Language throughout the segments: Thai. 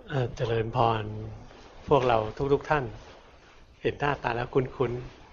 เจริญพรพวกเราทุกท่านเห็นหน้าตาแล้วคุ้น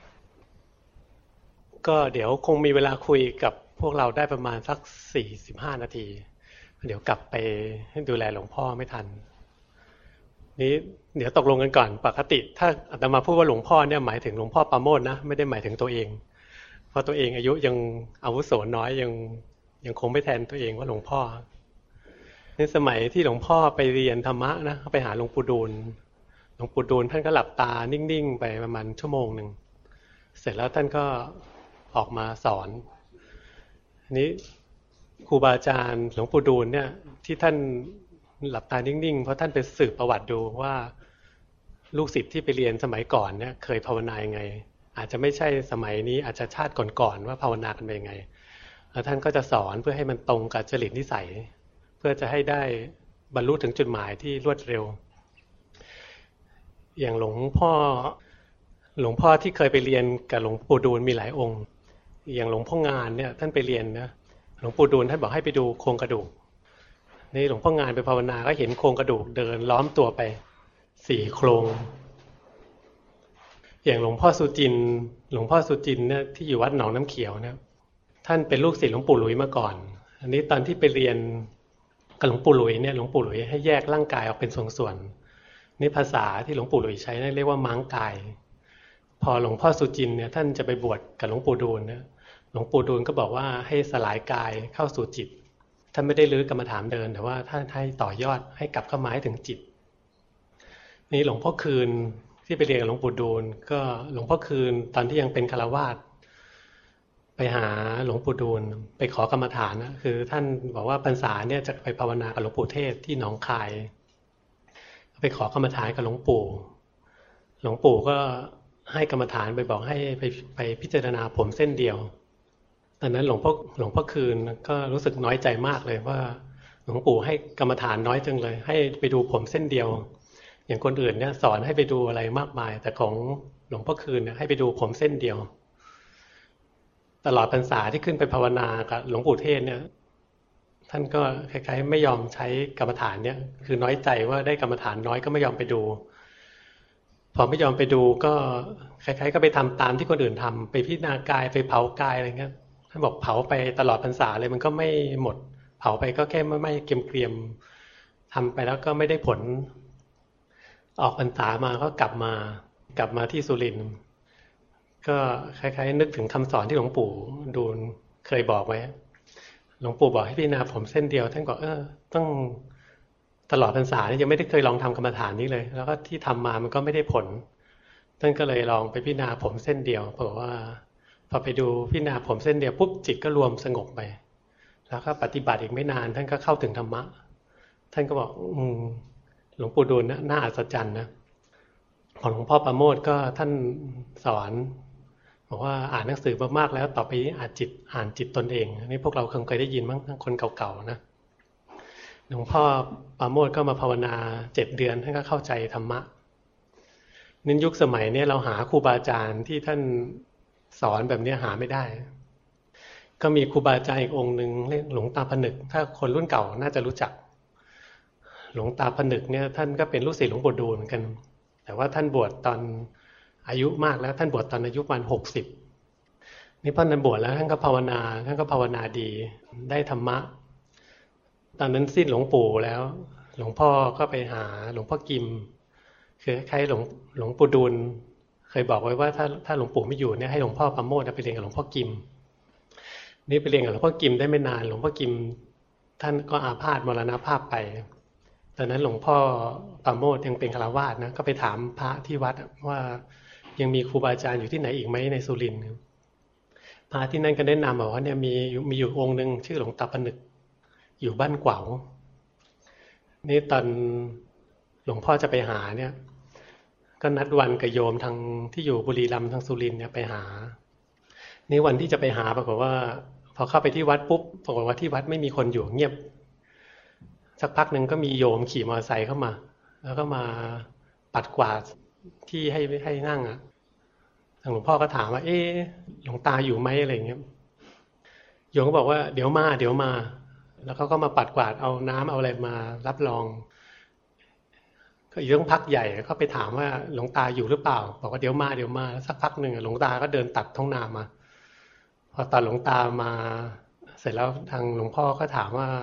ๆก็เดี๋ยวคงมีเวลาคุยกับพวกเราได้ประมาณสัก45 นาทีเดี๋ยวกลับไปดูแลหลวงพ่อไม่ทันนี้เดี๋ยวตกลงกันก่อนปกติถ้าอาตมาพูดว่าหลวงพ่อเนี่ยหมายถึงหลวงพ่อปราโมชนะไม่ได้หมายถึงตัวเองเพราะตัวเองอายุยังอาวุโสน้อยยังคงไม่แทนตัวเองว่าหลวงพ่อในสมัยที่หลวงพ่อไปเรียนธรรมะนะไปหาหลวงปู่ดูลหลวงปู่ดูลท่านก็หลับตานิ่งๆไปประมาณชั่วโมงหนึ่งเสร็จแล้วท่านก็ออกมาสอนนี้ครูบาอาจารย์หลวงปู่ดูลเนี่ยที่ท่านหลับตานิ่งๆเพราะท่านไปสืบประวัติดูว่าลูกศิษย์ที่ไปเรียนสมัยก่อนเนี่ยเคยภาวนายังไงอาจจะไม่ใช่สมัยนี้อาจจะชาติก่อนๆว่าภาวนากันเป็นยังไงแล้วท่านก็จะสอนเพื่อให้มันตรงกับจริตนิสัยเพื่อจะให้ได้บรรลุถึงจุดหมายที่รวดเร็วอย่างหลวงพ่อที่เคยไปเรียนกับหลวงปู่ดูลมีหลายองค์อย่างหลวงพ่องานเนี่ยท่านไปเรียนนะหลวงปู่ดูลท่านบอกให้ไปดูโครงกระดูกนี่หลวงพ่องานไปภาวนาก็เห็นโครงกระดูกเดินล้อมตัวไป4 โครงอย่างหลวงพ่อสุจินเนี่ยที่อยู่วัดหนองน้ำเขียวเนี่ยท่านเป็นลูกศิษย์หลวงปู่หลุยมาก่อนอันนี้ตอนที่ไปเรียนกับหลวงปู่หลุยเนี่ยหลวงปู่หลุยให้แยกร่างกายออกเป็นส่วนๆนี่ภาษาที่หลวงปู่หลุยใช้เรียกว่าม้างกายพอหลวงพ่อสุจินเนี่ยท่านจะไปบวชกับหลวงปู่ดูลนะหลวงปู่ดูลก็บอกว่าให้สลายกายเข้าสู่จิตท่านไม่ได้รื้อกรรมฐานเดินแต่ว่าท่านให้ต่อยอดให้กลับเข้ามาให้ถึงจิตนี่หลวงพ่อคืนที่ไปเรียนกับหลวงปู่ดูลก็หลวงพ่อคืนตอนที่ยังเป็นฆราวาสไปหาหลวงปู่ดูลไปขอกรรมฐานนะคือท่านบอกว่าพรรษาเนี่ยจะไปภาวนากับหลวงปู่เทศที่หนองคายไปขอกรรมฐานกับหลวงปู่ก็ให้กรรมฐานไปบอกให้ไปพิจารณาผมเส้นเดียวตอนนั้นหลวงพ่อคืนก็รู้สึกน้อยใจมากเลยว่าหลวงปู่ให้กรรมฐานน้อยจังเลยให้ไปดูผมเส้นเดียวอย่างคนอื่นเนี่ยสอนให้ไปดูอะไรมากมายแต่ของหลวงพ่อคืนเนี่ยให้ไปดูผมเส้นเดียวตลอดพรรษาที่ขึ้นไปภาวนากับหลวงปู่เทศเนี่ยท่านก็คล้ายๆไม่ยอมใช้กรรมฐานเนี่ยคือน้อยใจว่าได้กรรมฐานน้อยก็ไม่ยอมไปดูพอไม่ยอมไปดูก็คล้ายๆก็ไปทำตามที่คนอื่นทำไปพิจารณากายไปเผากายอะไรเงี้ยท่านบอกเผาไปตลอดพรรษาเลยมันก็ไม่หมดเผาไปก็แค่ไม่เกรียมๆทำไปแล้วก็ไม่ได้ผลออกพรรษามาก็กลับมาที่สุรินทร์ก็คล้ายๆนึกถึงคำสอนที่หลวงปู่ดูลเคยบอกไว้หลวงปู่บอกให้พิจารณาผมเส้นเดียวท่านบอกต้องตลอดพรรษานี่ยังไม่ได้เคยลองทำกรรมฐานนี้เลยแล้วก็ที่ทำมามันก็ไม่ได้ผลท่านก็เลยลองไปพิจารณาผมเส้นเดียวบอกว่าพอไปดูพิจารณาผมเส้นเดียวปุ๊บจิตก็รวมสงบไปแล้วก็ปฏิบัติอีกไม่นานท่านก็เข้าถึงธรรมะท่านก็บอกหลวงปู่ดูลน่าอัศจรรย์นะของหลวงพ่อประโมทก็ท่านสอนบอกว่าอ่านหนังสือมากๆแล้วต่อไปอ่านจิตตนเองอันนี้พวกเราคงเคยได้ยินมั้งทั้งคนเก่าๆนะหลวงพ่อปราโมทย์ก็มาภาวนา7 เดือนท่านก็เข้าใจธรรมะในยุคสมัยนี้เราหาครูบาอาจารย์ที่ท่านสอนแบบนี้หาไม่ได้ก็มีครูบาอาจารย์อีกองค์หนึ่งเรียกหลวงตาผนึกถ้าคนรุ่นเก่าน่าจะรู้จักหลวงตาผนึกเนี่ยท่านก็เป็นลูกศิษย์หลวงปู่ดูลเหมือนกันแต่ว่าท่านบวชตอนอายุมากแล้วท่านบวชตอนอายุประมาณ60นี่พอท่านบวชแล้วท่านก็ภาวนาดีได้ธรรมะตอนนั้นสิ้นหลวงปู่แล้วหลวงพ่อก็ไปหาหลวงพ่อกิมคือใครหลวงปู่ดูลเคยบอกไว้ว่าถ้าหลวงปู่ไม่อยู่เนี่ยให้หลวงพ่อปราโมทย์ไปเรียนกับหลวงพ่อกิมนี่ไปเรียนกับหลวงพ่อกิมได้ไม่นานหลวงพ่อกิมท่านก็อาพาธมรณภาพไปตอนนั้นหลวงพ่อปราโมทย์ยังเป็นฆราวาสนะก็ไปถามพระที่วัดว่ายังมีครูบาอาจารย์อยู่ที่ไหนอีกไหมในสุรินทร์พระที่นั่นก็แนะนำบอกว่าเนี่ยมีอยู่องค์หนึ่งชื่อหลวงตาผนึกอยู่บ้านกวาวนี่ตอนหลวงพ่อจะไปหาเนี่ยก็นัดวันกับโยมทางที่อยู่บุรีรัมย์ทางสุรินทร์เนี่ยไปหานี่วันที่จะไปหาปรากฏว่าพอเข้าไปที่วัดปุ๊บปรากฏว่าที่วัดไม่มีคนอยู่เงียบสักพักหนึ่งก็มีโยมขี่มอเตอร์ไซค์เข้ามาแล้วก็มาปัดกวาดที่ให้นั่งอ่ะทางหลวงพ่อก็ถามว่าหลวงตาอยู่ไหมอะไรอย่างเงี้ยโยมก็บอกว่าเดี๋ยวมาแล้วเขาก็มาปัดกวาดเอาน้ำเอาอะไรมารับรองก็อีกต้องพักใหญ่ก็ไปถามว่าหลวงตาอยู่หรือเปล่าบอกว่าเดี๋ยวมาแล้วสักพักหนึ่งหลวงตาก็เดินตัดท้องนามาพอตอนหลวงตามาเสร็จแล้วทางหลวงพ่อก็ถามว่า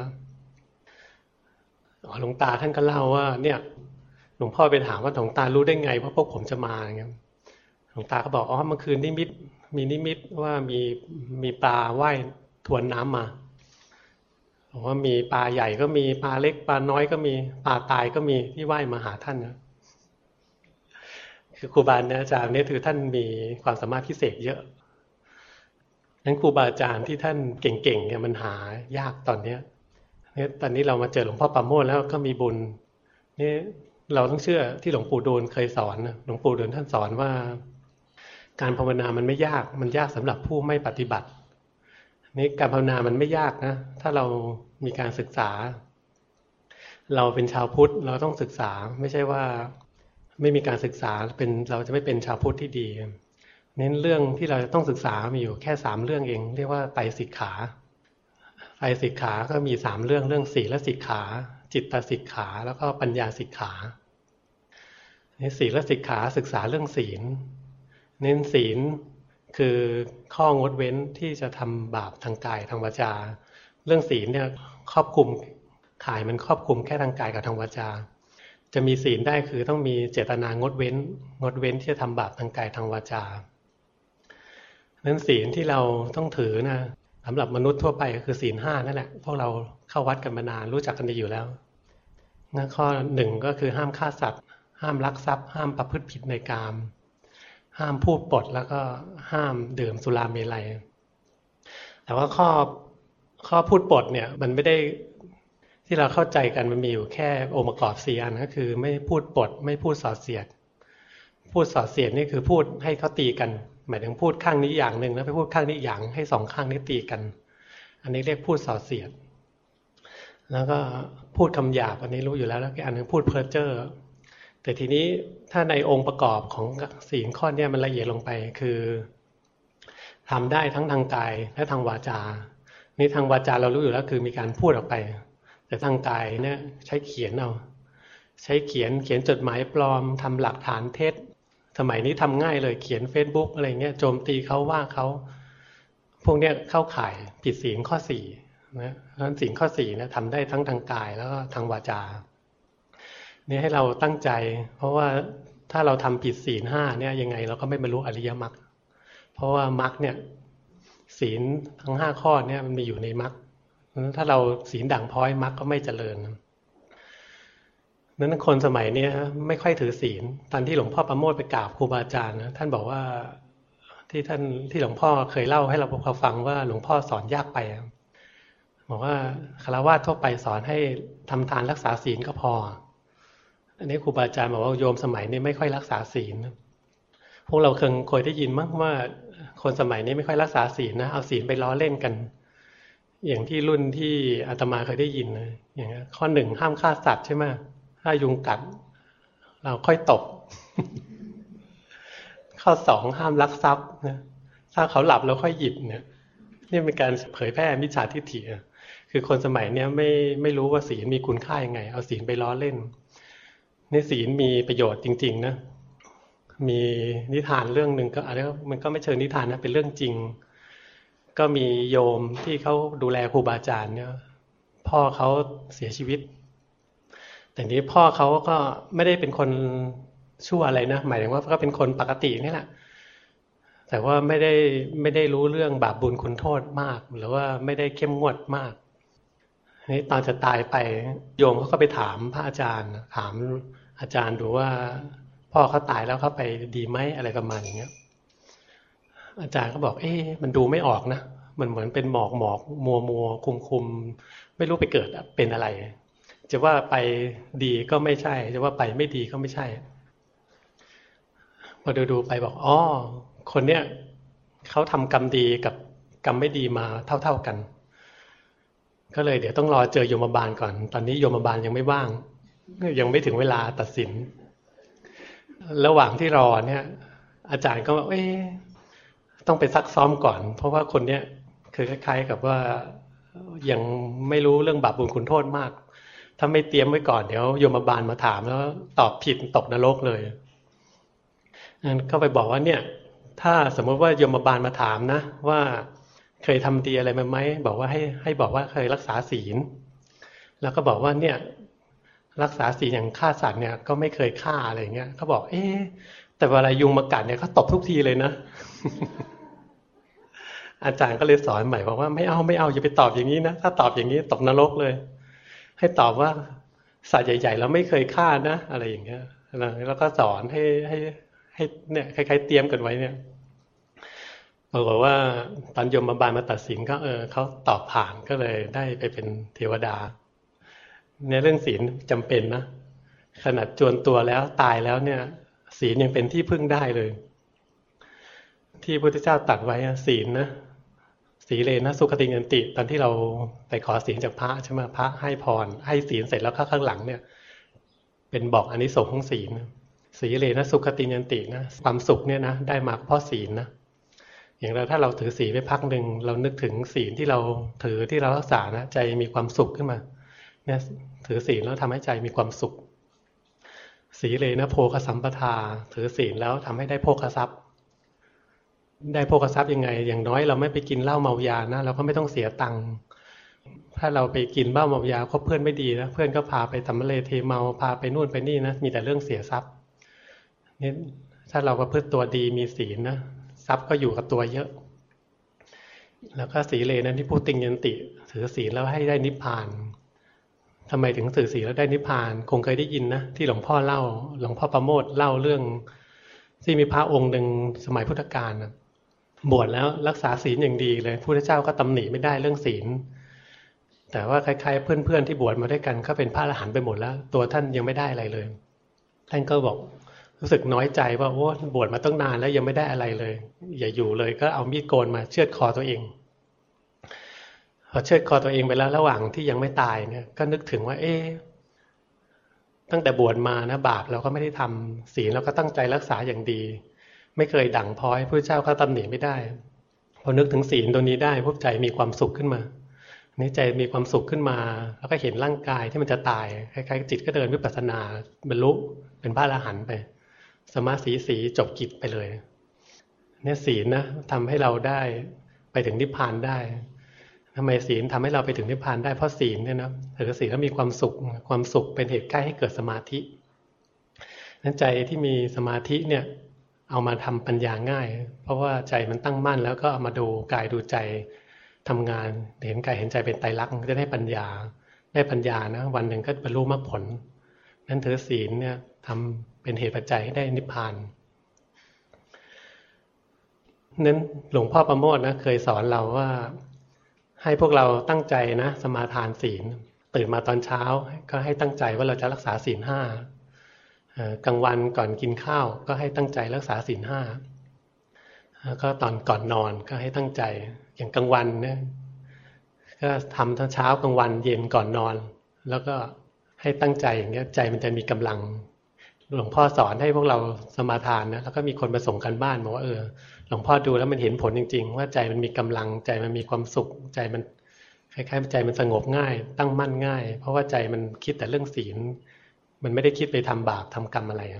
หลวงตาท่านก็เล่าว่าเนี่ยหลวงพ่อไปถามว่าหลวงตารู้ได้ไงว่าพวกผมจะมาอย่างเงี้ยหลวงตาก็บอกเมื่อคืนมีนิมิตว่ามีปลาว่ายทวนน้ำมาบอกว่ามีปลาใหญ่ก็มีปลาเล็กปลาน้อยก็มีปลาตายก็มีที่ว่ายมาหาท่านนะคือครูบาอาจารย์เนี่ยคือท่านมีความสามารถพิเศษเยอะนั้นครูบาอาจารย์ที่ท่านเก่งๆเนี่ยมันหายากตอนนี้เรามาเจอหลวงพ่อปราโมทย์แล้วก็มีบุญนี่เราต้องเชื่อที่หลวงปู่ดูลเคยสอนนะหลวงปู่ดูลท่านสอนว่าการภาวนามันไม่ยากมันยากสำหรับผู้ไม่ปฏิบัตินี่การภาวนามันไม่ยากนะถ้าเรามีการศึกษาเราเป็นชาวพุทธเราต้องศึกษาไม่ใช่ว่าไม่มีการศึกษาเราจะไม่เป็นชาวพุทธที่ดีเน้นเรื่องที่เราต้องศึกษามีอยู่แค่3เรื่องเองเรียกว่าไตรสิกขาไตรสิกขาก็มี3เรื่องศีลสิกขาจิตตสิกขาแล้วก็ปัญญาสิกขาในศีลสิกขาศึกษาเรื่องศีลเน้นศีลคือข้องดเว้นที่จะทำบาปทางกายทางวาจาเรื่องศีลเนี่ยครอบคลุมข่ายมันครอบคลุมแค่ทางกายกับทางวาจาจะมีศีลได้คือต้องมีเจตนางดเว้นที่จะทำบาปทางกายทางวาจานั้นศีลที่เราต้องถือนะสำหรับมนุษย์ทั่วไปก็คือศีล5นั่นแหละพวกเราเข้าวัดกันมานานรู้จักกันดีอยู่แล้วงั้นข้อ1ก็คือห้ามฆ่าสัตว์ห้ามลักทรัพย์ห้ามประพฤติผิดในกามห้ามพูดปดแล้วก็ห้ามดื่มสุราเมลัยแต่ว่าข้อพูดปดเนี่ยมันไม่ได้ที่เราเข้าใจกันมันมีอยู่แค่องค์ประกอบ4อันก็คือไม่พูดปดไม่พูดส่อเสียดพูดส่อเสียดนี่คือพูดให้เขาตีกันหมายถึงพูดข้างนี้อย่างหนึ่งแล้วไปพูดข้างนี้อย่างให้2ข้างนี้ตีกันอันนี้เรียกพูดส่อเสียดแล้วก็พูดคำหยาบอันนี้รู้อยู่แล้วแล้วก็อันนึงพูดเพ้อเจ้อแต่ทีนี้ถ้าในองค์ประกอบของศีลข้อนี้มันละเอียดลงไปคือทำได้ทั้งทางกายและทางวาจานี่ทางวาจาเรารู้อยู่แล้วคือมีการพูดออกไปแต่ทางกายเนี่ยใช้เขียนเอาใช้เขียนจดหมายปลอมทำหลักฐานเท็จสมัยนี้ทำง่ายเลยเขียน Facebook อะไรเงี้ยโจมตีเขาว่าเขาพวกเนี้ยเข้าข่ายผิดศีลข้อ4นะเพราะฉะนั้นศีลข้อ4นะทำได้ทั้งทางกายแล้วก็ทางวาจานี่ให้เราตั้งใจเพราะว่าถ้าเราทำผิดศีล5เนี่ยยังไงเราก็ไม่บรรลุอริยมรรคเพราะว่ามรรคเนี่ยศีลทั้ง5ข้อเนี่ยมันมีอยู่ในมรรคถ้าเราศีลด่างพร้อยมรรคก็ไม่เจริญนั้นคนสมัยนี้ไม่ค่อยถือศีลตอนที่หลวงพ่อประโมทไปกราบครูบาอาจารย์นะท่านบอกว่าที่หลวงพ่อเคยเล่าให้เราฟังว่าหลวงพ่อสอนยากไปบอกว่าฆราวาสทั่วไปสอนให้ทำทานรักษาศีลก็พออันนี้ครูบาอาจารย์บอกว่าโยมสมัยนี้ไม่ค่อยรักษาศีลพวกเราเคยได้ยินมั้งว่าคนสมัยนี้ไม่ค่อยรักษาศีลนะเอาศีลไปล้อเล่นกันอย่างที่รุ่นที่อาตมาเคยได้ยินนะอย่างข้อ1ห้ามฆ่าสัตว์ใช่ไหมถ้ายุงกัดเราค่อยตบ ข้อ2ห้ามลักทรัพย์นะถ้าเขาหลับเราค่อยหยิบเนี่ยนี่เป็นการเผยแพร่มิจฉาทิฏฐิคือคนสมัยนี้ไม่รู้ว่าศีลมีคุณค่ายังไงเอาศีลไปล้อเล่นในศีลมีประโยชน์จริงๆนะมีนิทานเรื่องหนึ่งก็อะไรมันก็ไม่เชิงนิทานนะเป็นเรื่องจริงก็มีโยมที่เขาดูแลครูบาอาจารย์เนี่ยพ่อเขาเสียชีวิตแต่นี้พ่อเขาก็ไม่ได้เป็นคนชั่วอะไรนะหมายถึงว่าก็เป็นคนปกตินี่แหละแต่ว่าไม่ได้รู้เรื่องบาปบุญคุณโทษมากหรือว่าไม่ได้เข้มงวดมากนี่ตอนจะตายไปโยมเขาก็ไปถามพระอาจารย์ถามอาจารย์ดูว่าพ่อเขาตายแล้วเขาไปดีไหมอะไรประมาณอย่างเงี้ยอาจารย์ก็บอกมันดูไม่ออกนะมันเหมือนเป็นหมอกมัวคุมไม่รู้ไปเกิดเป็นอะไรจะว่าไปดีก็ไม่ใช่จะว่าไปไม่ดีก็ไม่ใช่พอดูไปบอกคนเนี้ยเขาทำกรรมดีกับกรรมไม่ดีมาเท่ากันก็เลยเดี๋ยวต้องรอเจอโยมบาลก่อนตอนนี้โยมบาลยังไม่ว่างยังไม่ถึงเวลาตัดสินระหว่างที่รอเนี่ยอาจารย์ก็บอกต้องไปซักซ้อมก่อนเพราะว่าคนเนี้ยคือคล้ายๆกับว่ายังไม่รู้เรื่องบาปบุญคุณโทษมากถ้าไม่เตรียมไว้ก่อนเดี๋ยวโยมบาลมาถามแล้วตอบผิดตกนรกเลยงั้นก็ไปบอกว่าเนี่ยถ้าสมมติว่าโยมบาลมาถามนะว่าเคยทำดีอะไรมาไหมบอกว่าให้บอกว่าเคยรักษาศีลแล้วก็บอกว่าเนี่ยรักษาศีลอย่างฆ่าสัตว์เนี่ยก็ไม่เคยฆ่าอะไรเงี้ยเขาบอกแต่เวลายุงมากัดเนี่ยเขาตบทุกทีเลยนะ อาจารย์ก็เลยสอนใหม่บอกว่าไม่เอาอย่าไปตอบอย่างนี้นะถ้าตอบอย่างนี้ตกนรกเลยให้ตอบว่าสัตว์ใหญ่ๆเราไม่เคยฆ่านะอะไรอย่างเงี้ยแล้วก็สอนให้เนี่ยคล้ายๆเตรียมกันไว้เนี่ยบอกว่าตอนยมบาลมาตัดสินก็เขาตอบผ่านก็เลยได้ไปเป็นเทวดาเนี่ยเรื่องศีลจำเป็นนะขนาดจวนตัวแล้วตายแล้วเนี่ยศีลยังเป็นที่พึ่งได้เลยที่พระพุทธเจ้าตรัสไว้ศีลนะสีเลนะสุขติยันติตอนที่เราไปขอศีลจากพระใช่ไหมพระให้พรให้ศีลเสร็จแล้วข้างหลังเนี่ยเป็นบอกอานิสงส์ของศีลสีเลนะสุขติยันตินะความสุขเนี่ยนะได้มาเพราะศีลนะอย่างเราถ้าเราถือศีลไปพักหนึ่งเรานึกถึงศีลที่เราถือที่เรารักษานะใจมีความสุขขึ้นมาเนี่ยถือศีลแล้วทำให้ใจมีความสุขสีเลนะโภคสัมปทาถือศีลแล้วทำให้ได้โภคทรัพย์ได้โภคทรัพย์ยังไงอย่างน้อยเราไม่ไปกินเหล้าเมายานะเราก็ไม่ต้องเสียตังค์ถ้าเราไปกินเหล้าเมายาคบเพื่อนไม่ดีนะเพื่อนก็พาไปทำเลเทเมาพาไปนู่นไปนี่นะมีแต่เรื่องเสียทรัพย์นี่ถ้าเราประพฤติตัวดีมีศีลนะทรัพย์ก็อยู่กับตัวเยอะแล้วก็สีเลนะที่พูดติงยันติถือศีลแล้วให้ได้นิพพานทำไมถึงถือศีลแล้วได้นิพพานคงเคยได้ยินนะที่หลวงพ่อเล่าหลวงพ่อประโมทเล่าเรื่องที่มีพระองค์หนึ่งสมัยพุทธกาลนะบวชแล้วรักษาศีลอย่างดีเลยพระพุทธเจ้าก็ตำหนิไม่ได้เรื่องศีลแต่ว่าคล้ายๆเพื่อนๆที่บวชมาด้วยกันก็เป็นพระอรหันต์ไปหมดแล้วตัวท่านยังไม่ได้อะไรเลยท่านก็บอกรู้สึกน้อยใจว่าโอ้บวชมาตั้งนานแล้วยังไม่ได้อะไรเลยอย่าอยู่เลยก็เอามีดโกนมาเชือดคอตัวเองพอเชือดคอตัวเองไปแล้วระหว่างที่ยังไม่ตายเนี่ยก็นึกถึงว่าตั้งแต่บวชมานะบาปเราก็ไม่ได้ทำศีลเราก็ตั้งใจรักษาอย่างดีไม่เคยดั่งพ้อยพระเจ้าก็ตำหนิไม่ได้พอนึกถึงศีลตัวนี้ได้พวกใจมีความสุขขึ้นมานี่ใจมีความสุขขึ้นมาแล้วก็เห็นร่างกายที่มันจะตายคล้ายๆจิตก็เดินวิปัสสนาบรรลุเป็นพระอรหันต์ไปสมาสีจบกิจไปเลยเนี่ยศีลนะทำให้เราได้ไปถึงนิพพานได้ทำไมศีลทำให้เราไปถึงนิพพานได้เพราะศีลเนี่ยนะถือศีลแล้วมีความสุขเป็นเหตุใกล้ให้เกิดสมาธินั้นใจที่มีสมาธิเนี่ยเอามาทำปัญญาง่ายเพราะว่าใจมันตั้งมั่นแล้วก็เอามาดูกายดูใจทำงานเห็นกายเห็นใจเป็นไตรลักษณ์จะได้ปัญญานะวันหนึ่งก็บรรลุมรรคผลนั้นถือศีลเนี่ยทำเป็นเหตุปัจจัยให้ได้นิพพานนั้นหลวงพ่อประโมทนะเคยสอนเราว่าให้พวกเราตั้งใจนะสมาทานศีลตื่นมาตอนเช้าก็ให้ตั้งใจว่าเราจะรักษาศีล 5กลางวันก่อนกินข้าวก็ให้ตั้งใจรักษาศีล 5แล้วก็ตอนก่อนนอนก็ให้ตั้งใจอย่างกลางวันเนี่ยก็ทำทั้งเช้ากลางวันเย็นก่อนนอนแล้วก็ให้ตั้งใจอย่างนี้ใจมันจะมีกำลังหลวงพ่อสอนให้พวกเราสมาทานนะแล้วก็มีคนมาส่งกันบ้านบอกว่าหลวงพ่อดูแล้วมันเห็นผลจริงๆว่าใจมันมีกำลังใจมันมีความสุขใจมันคล้ายๆใจมันสงบง่ายตั้งมั่นง่ายเพราะว่าใจมันคิดแต่เรื่องศีลมันไม่ได้คิดไปทำบาปทำกรรมอะไร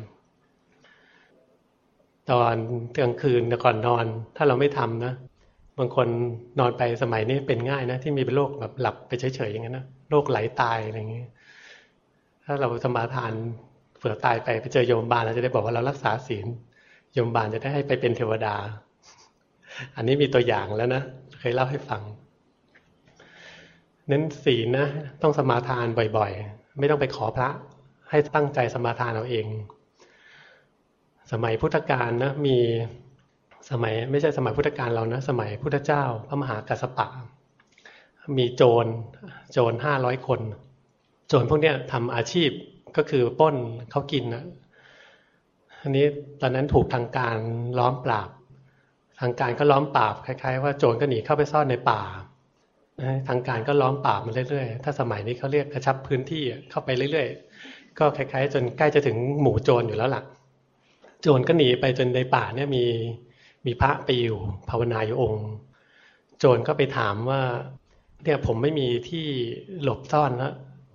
ตอนกลางคืนก่อนนอนถ้าเราไม่ทำนะบางคนนอนไปสมัยนี้เป็นง่ายนะที่มีเป็นโรคแบบหลับไปเฉยๆอย่างนั้นนะโรคไหลตายอะไรอย่างนี้ถ้าเราสมาทานเผื่อตายไปเจอโยมบาลเราจะได้บอกว่าเรารักษาศีลโยมบาลจะได้ให้ไปเป็นเทวดาอันนี้มีตัวอย่างแล้วนะเคยเล่าให้ฟังเน้นศีลนะต้องสมาทานบ่อยๆไม่ต้องไปขอพระให้ตั้งใจสมาทานเอาเองสมัยพุทธกาลนะมีสมัยไม่ใช่สมัยพุทธกาลเรานะสมัยพุทธเจ้าพระมหากัสสปะมีโจร500 คนโจรพวกเนี้ยทำอาชีพก็คือปล้นเขากินนะอันนี้ตอนนั้นถูกทางการล้อมปราบทางการก็ล้อมปราบคล้ายๆว่าโจรก็หนีเข้าไปซ่อนในป่าทางการก็ล้อมปราบมาเรื่อยๆถ้าสมัยนี้เขาเรียกกระชับพื้นที่เข้าไปเรื่อยๆก็คล้ายๆจนใกล้จะถึงหมู่โจรอยู่แล้วล่ะโจรก็หนีไปจนในป่าเนี่ยมีพระไปอยู่ภาวนาอยู่องค์โจรก็ไปถามว่าเนี่ยผมไม่มีที่หลบซ่อนแล้ว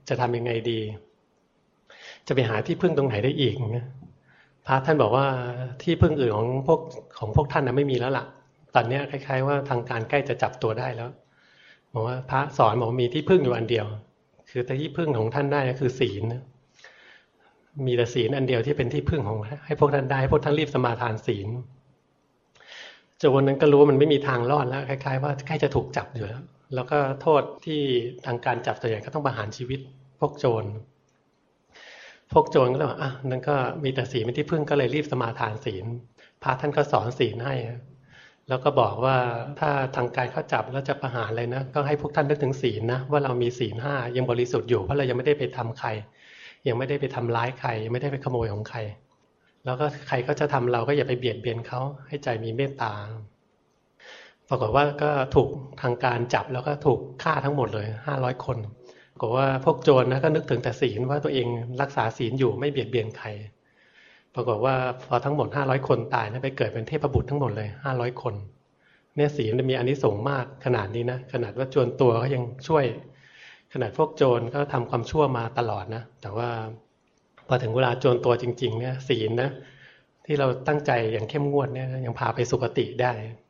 จะทำยังไงดีจะไปหาที่พึ่งตรงไหนได้อีกนะพระท่านบอกว่าที่พึ่งอื่นของพวกท่านนะไม่มีแล้วล่ะตอนนี้คล้ายๆว่าทางการใกล้จะจับตัวได้แล้วบอกว่าพระสอนบอกมีที่พึ่งอยู่อันเดียวคือแต่ที่พึ่งของท่านได้ก็คือศีลนะมีแต่ศีลอันเดียวที่เป็นที่พึ่งของให้พวกท่านได้พวกท่านรีบสมาทานศีลจนวันนั้นก็รู้ว่ามันไม่มีทางรอดแล้วคล้ายๆว่าใกล้จะถูกจับอยู่แล้วก็โทษที่ทางการจับตัวใหญ่ก็ต้องประหารชีวิตพวกโจรก็เลยว่านั่นก็มีแต่ศีลเป็นที่พึ่งก็เลยรีบสมาทานศีลพระท่านก็สอนศีลให้แล้วก็บอกว่าถ้าทางการเขาจับแล้วจะประหารเลยนะก็ให้พวกท่านนึกถึงศีลนะว่าเรามีศีล5ยังบริสุทธิ์อยู่เพราะเรายังไม่ได้ไปทำใครยังไม่ได้ไปทำร้ายใครยังไม่ได้ไปขโมยของใครแล้วก็ใครก็จะทำเราก็อย่าไปเบียดเบียนเขาให้ใจมีเมตตาปรากฏว่าก็ถูกทางการจับแล้วก็ถูกฆ่าทั้งหมดเลย500 คนปรากฏว่าพวกโจรนะก็นึกถึงแต่ศีลว่าตัวเองรักษาศีลอยู่ไม่เบียดเบียนใครปรากฏว่าพอทั้งหมด500 คนตายนะไปเกิดเป็นเทพบุตรทั้งหมดเลย500 คนเนี่ยศีลมีอานิสงส์มากขนาดนี้นะขนาดว่าโจรตัวก็ยังช่วยขนาดพวกโจรก็ทำความชั่วมาตลอดนะแต่ว่าพอถึงเวลาโจรตัวจริงๆเนี่ยศีลนะที่เราตั้งใจอย่างเข้มงวดเนี่ยยังพาไปสุคติได้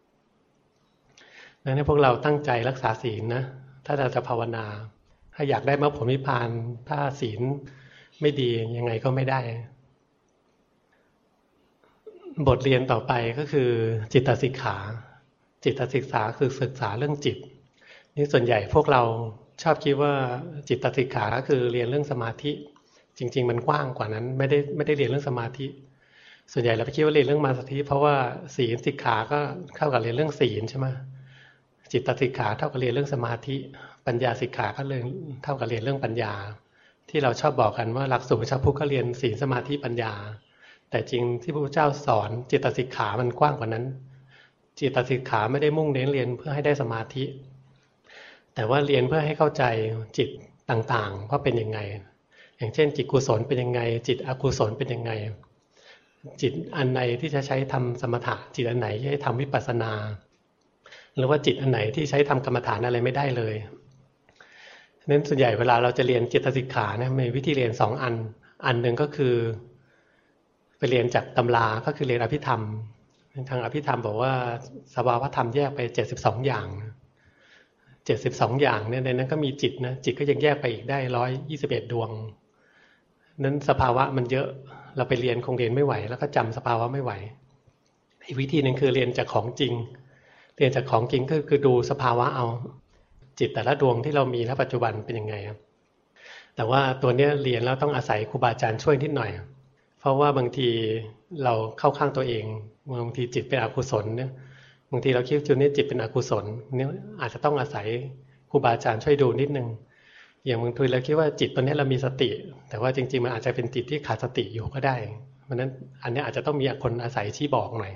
ดังนั้นพวกเราตั้งใจรักษาศีลนะถ้าเราจะภาวนาถ้าอยากได้มรรคผลนิพพานถ้าศีลไม่ดียังไงก็ไม่ได้บทเรียนต่อไปก็คือจิตสิกขาจิตศึกษาคือศึกษาเรื่องจิตนี่ส่วนใหญ่พวกเราชอบคิดว่าจิตสิกขาก็คือเรียนเรื่องสมาธิจริงๆมันกว้างกว่านั้นไม่ได้เรียนเรื่องสมาธิส่วนใหญ่เราไปคิดว่าเรียนเรื่องสมาธิเพราะว่าศีลสิกขาก็เข้ากับเรียนเรื่องศีลใช่ไหมจิตสิกขาเท่ากับเรียนเรื่องสมาธิปัญญาสิกขาก็เลยเท่ากับเรียนเรื่องปัญญาที่เราชอบบอกกันว่าหลักสูตรชาวพุทธก็เรียนศีลสมาธิปัญญาแต่จริงที่พระพุทธเจ้าสอนจิตสิกขามันกว้างกว่านั้นจิตสิกขาไม่ได้มุ่งเน้นเรียนเพื่อให้ได้สมาธิแต่ว่าเรียนเพื่อให้เข้าใจจิตต่างๆว่าเป็นยังไงอย่างเช่นจิตกุศลเป็นยังไงจิตอกุศลเป็นยังไงจิตอันไหนที่จะใช้ทำสมถะจิตอันไหนที่ใช้ทำวิปัสสนาหรือว่าจิตอันไหนที่ใช้ทำกรรมฐานอะไรไม่ได้เลยนั้นส่วนใหญ่เวลาเราจะเรียนจิตสิกขานะมีวิธีเรียน2 อันหนึ่งก็คือไปเรียนจากตำราก็คือเรียนอภิธรรมทางอภิธรรมบอกว่าสภาวธรรมแยกไป72 อย่าง72 อย่างเนี่ยในนั้นก็มีจิตนะจิตก็ยังแยกไปอีกได้121 ดวงนั้นสภาวะมันเยอะเราไปเรียนคงเรียนไม่ไหวแล้วก็จำสภาวะไม่ไหวอีกวิธีหนึ่งคือเรียนจากของจริงเรียนจากของจริงก็คือดูสภาวะเอาจิตแต่ละดวงที่เรามีณปัจจุบันเป็นยังไงครับแต่ว่าตัวเนี้ยเรียนแล้วต้องอาศัยครูบาอาจารย์ช่วยนิดหน่อยเพราะว่าบางทีเราเข้าข้างตัวเองบางทีจิตเป็นอกุศลเนี่ยบางทีเราคิดจุดนี้จิตเป็นอกุศลเนี่ยอาจจะต้องอาศัยครูบาอาจารย์ช่วยดูนิดนึงอย่างบางทีเราคิดว่าจิตตัวนี้เรามีสติแต่ว่าจริงๆมันอาจจะเป็นจิตที่ขาดสติอยู่ก็ได้เพราะนั้นอันนี้อาจจะต้องมีคนอาศัยชี้บอกหน่อย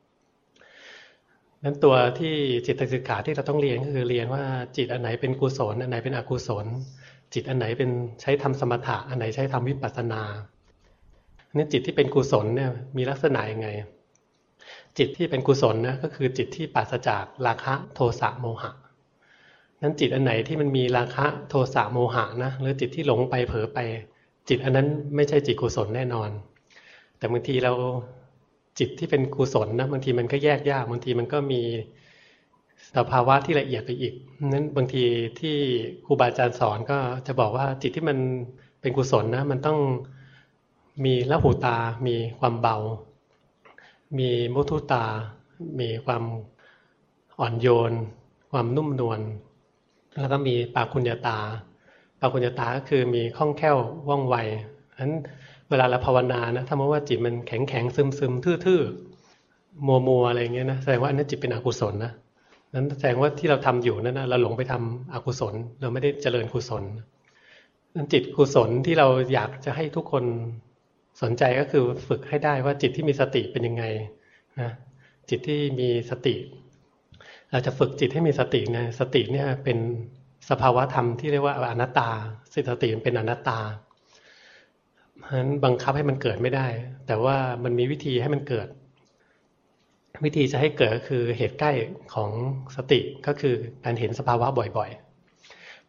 นั้นตัวที่จิตสิกขาที่เราต้องเรียนก็คือเรียนว่าจิตอันไหนเป็นกุศลอันไหนเป็นอกุศลจิตอันไหนเป็นใช้ทำสมถะอันไหนใช้ทำวิปัสสนาเนี่ยจิตที่เป็นกุศลเนี่ยมีลักษณะยังไงจิตที่เป็นกุศลนะก็คือจิตที่ปราศจากราคะโทสะโมหะนั้นจิตอันไหนที่มันมีราคะโทสะโมหะนะหรือจิตที่หลงไปเผลอไปจิตอันนั้นไม่ใช่จิตกุศลแน่นอนแต่บางทีเราจิตที่เป็นกุศลนะบางทีมันก็แยกยากบางทีมันก็มีสภาวะที่ละเอียดไปอีกนั้นบางทีที่ครูบาอาจารย์สอนก็จะบอกว่าจิตที่มันเป็นกุศลนะมันต้องมีละหุตามีความเบามีมุทุตามีความอ่อนโยนความนุ่มนวลแล้วก็มีปาคุญญาตาปาคุญญาตาก็คือมีคล่องแคล่วว่องไวนั้นเวลาเราภาวนานะถ้าว่าจิตมันแข็งแข็งซึมซึมทื่อๆมัวอะไรเงี้ยนะแสดงว่าอันนั้นจิตเป็นอกุศลนะนั้นแสดงว่าที่เราทำอยู่นั่นนะเราหลงไปทำอกุศลเราไม่ได้เจริญกุศลนั้นจิตกุศลที่เราอยากจะให้ทุกคนสนใจก็คือฝึกให้ได้ว่าจิตที่มีสติเป็นยังไงนะจิตที่มีสติเราจะฝึกจิตให้มีสตินะสติเนี่ยเป็นสภาวะธรรมที่เรียกว่าอนัตตาสติมันเป็นอนัตตาเพราะฉะนั้นบังคับให้มันเกิดไม่ได้แต่ว่ามันมีวิธีให้มันเกิดวิธีจะให้เกิดก็คือเหตุใกล้ของสติก็คือการเห็นสภาวะบ่อยๆ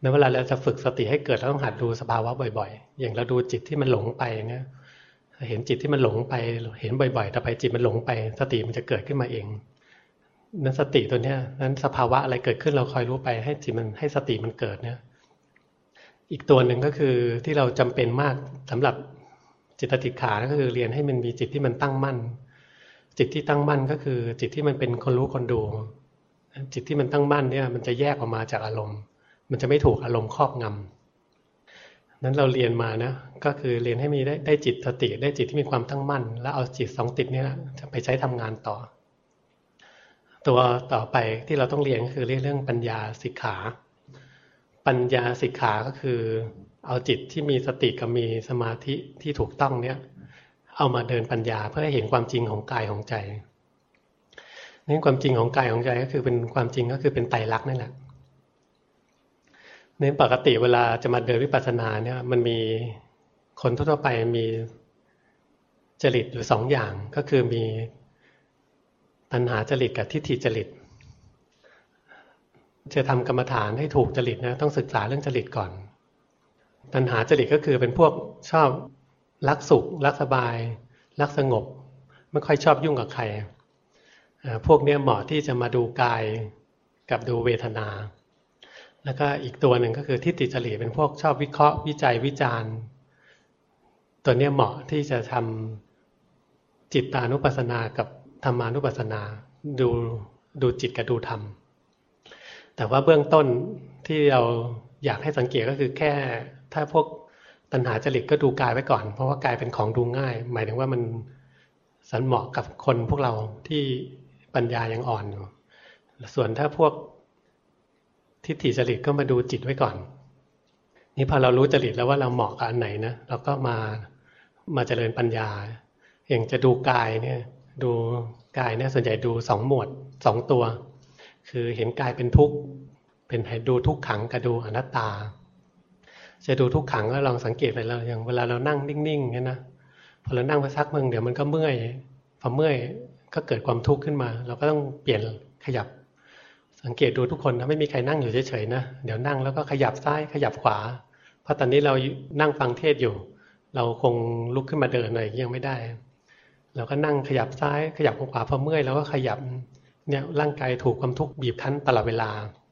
เวลาเราจะฝึกสติให้เกิดเราต้องหัดดูสภาวะบ่อยๆอย่างเราดูจิตที่มันหลงไปเนี่ยเห็นจิตที่มันหลงไปเห็นบ่อยๆต่อไปจิตมันหลงไปสติมันจะเกิดขึ้นมาเองนั้นสติตัวเนี้ยนั้นสภาวะอะไรเกิดขึ้นเราคอยรู้ไปให้จิตมันให้สติมันเกิดเนี่ยอีกตัวหนึ่งก็คือที่เราจำเป็นมากสำหรับจิตติขาก็คือเรียนให้มันมีจิตที่มันตั้งมั่นจิตที่ตั้งมั่นก็คือจิตที่มันเป็นคนรู้คนดูจิตที่มันตั้งมั่นเนี่ยมันจะแยกออกมาจากอารมณ์มันจะไม่ถูกอารมณ์ครอบงำนั้นเราเรียนมานะก็คือเรียนให้มีได้จิตสติได้จิตที่มีความตั้งมั่นแล้วเอาจิตสองจิตนี้จะไปใช้ทำงานต่อตัวต่อไปที่เราต้องเรียนก็คือเรื่องปัญญาสิกขาปัญญาสิกขาก็คือเอาจิตที่มีสติกับมีสมาธิที่ถูกต้องเนี่ยเอามาเดินปัญญาเพื่อให้เห็นความจริงของกายของใจนี่ความจริงของกายของใจก็คือเป็นความจริงก็คือเป็นไตรลักษณ์นั่นแหละเน้นปกติเวลาจะมาเดินวิปัสสนาเนี่ยมันมีคนทั่วไปมีจริตอยู่สองอย่างก็คือมีตัณหาจริตกับทิฏฐิจริตจะทำกรรมฐานให้ถูกจริตนะต้องศึกษาเรื่องจริตก่อนตัณหาจริตก็คือเป็นพวกชอบรักสุขรักสบายรักสงบไม่ค่อยชอบยุ่งกับใครพวกนี้เหมาะที่จะมาดูกายกับดูเวทนาแล้วก็อีกตัวหนึ่งก็คือทิฏฐิจริตเป็นพวกชอบวิเคราะห์วิจัยวิจารณ์ตัวนี้เหมาะที่จะทำจิตตานุปัสสนากับธรรมานุปัสสนาดูจิตกับดูธรรมแต่ว่าเบื้องต้นที่เราอยากให้สังเกตก็คือแค่ถ้าพวกตัณหาจริตก็ดูกายไว้ก่อนเพราะว่ากายเป็นของดูง่ายหมายถึงว่ามันสันเหมาะกับคนพวกเราที่ปัญญายังอ่อนอยู่ส่วนถ้าพวกทิฏฐิจริตก็มาดูจิตไว้ก่อนนี่พอเรารู้จริตแล้วว่าเราเหมาะกับอันไหนนะเราก็มาเจริญปัญญาอย่างจะดูกายเนี่ยดูกายเนี่ยส่วนใหญ่ดูสองหมวดสองตัวคือเห็นกายเป็นทุกข์เป็นให้ดูทุกขังกับดูอนัตตาจะดูทุกขังก็ลองสังเกตไปแล้วอย่างเวลาเรานั่งนิ่งๆเนี่ยนะพอเรานั่งไปสักพักเดี๋ยวมันก็เมื่อยพอเมื่อยก็เกิดความทุกข์ขึ้นมาเราก็ต้องเปลี่ยนขยับสังเกตดูทุกคนนะไม่มีใครนั่งอยู่เฉยๆนะเดี๋ยวนั่งแล้วก็ขยับซ้ายขยับขวาเพราะตอนนี้เรานั่งฟังเทศอยู่เราคงลุกขึ้นมาเดินอะไรยังไม่ได้เราก็นั่งขยับซ้ายขยับขวาพอเมื่อยเราก็ขยับเนี่ยร่างกายถูกความทุกข์บีบคั้นตลอดเวลา